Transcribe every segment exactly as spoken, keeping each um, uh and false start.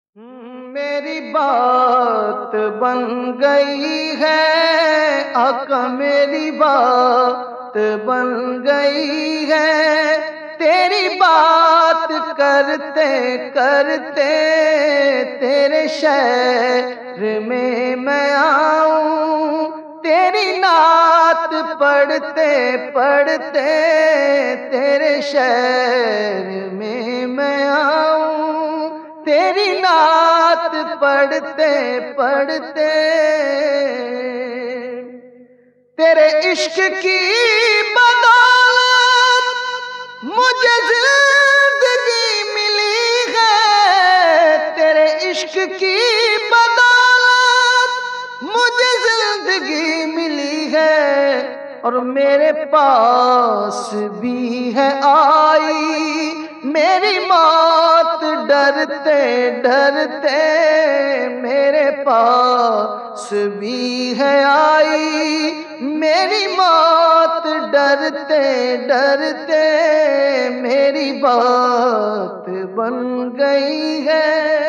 میری بات بن گئی ہے آقا، میری بات بن گئی ہے، تیری بات کرتے کرتے تیرے شہر میں میں آؤں، تیری نعت پڑھتے پڑھتے تیرے شہر میں میں آؤں، تیری نعت پڑھتے پڑھتے تیرے عشق کی بدولت مجھے زندگی ملی ہے، تیرے عشق کی بدولت مجھے زندگی ملی ہے، اور میرے پاس بھی ہے آئی میری موت ڈرتے ڈرتے، میرے پاس بھی ہے آئی میری موت ڈرتے ڈرتے، میری بات بن گئی ہے۔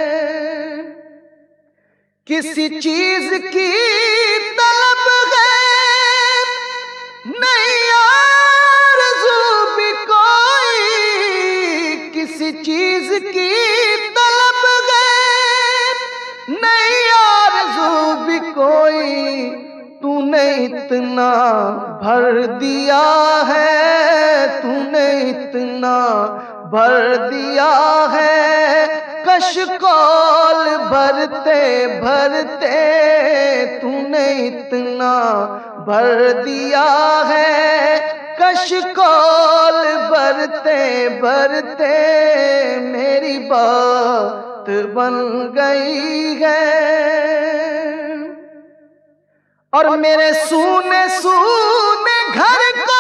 کسی چیز کی طلب ہے نہیں آرزو بھی کوئی، کسی چیز کی طلب ہے نہیں آرزو بھی کوئی، تو نے اتنا بھر دیا ہے، تو نے اتنا بھر دیا ہے، کش کول بھرتے بھرتے تو نے اتنا بھر دیا ہے، کش کول بھرتے بھرتے میری بات بن گئی ہے، اور میرے سونے سونے گھر کو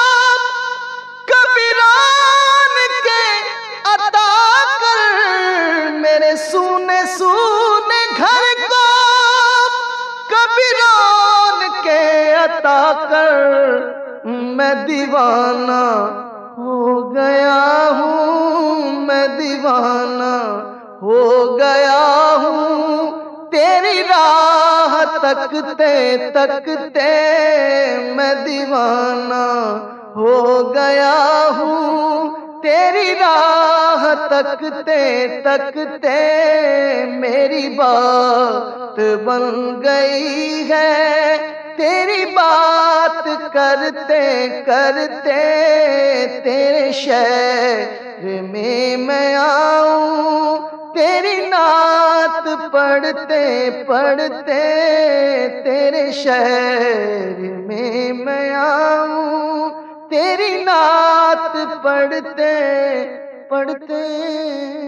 کبیران کے عطا کر، میرے سونے سونے گھر کو کبیران کے عطا کر، میں دیوانہ ہو گیا ہوں، میں دیوانہ ہو گیا ہوں، تیری راہ تکتے تکتے میں دیوانہ ہو گیا ہوں، تیری راہ تکتے تکتے میری بات بن گئی ہے، تیری بات کرتے کرتے تیرے شہر میں میں آؤں، تیری نعت پڑھتے پڑھتے تیرے شہر میں میں آؤں، تیری نعت پڑھتے پڑھتے